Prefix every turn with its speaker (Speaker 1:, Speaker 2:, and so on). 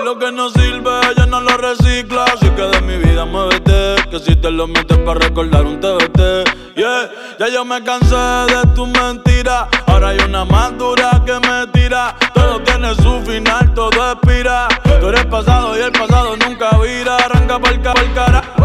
Speaker 1: lo que no sirve, ella no lo recicla. Así que de mi vida muévete, que si te lo metes para recordar un TBT. Yeah, ya yo me cansé de tus mentiras. Ahora hay una más dura que me tira. Todo tiene su final, todo expira. Tú eres pasado y el pasado nunca vira. Arranca pa'l cara.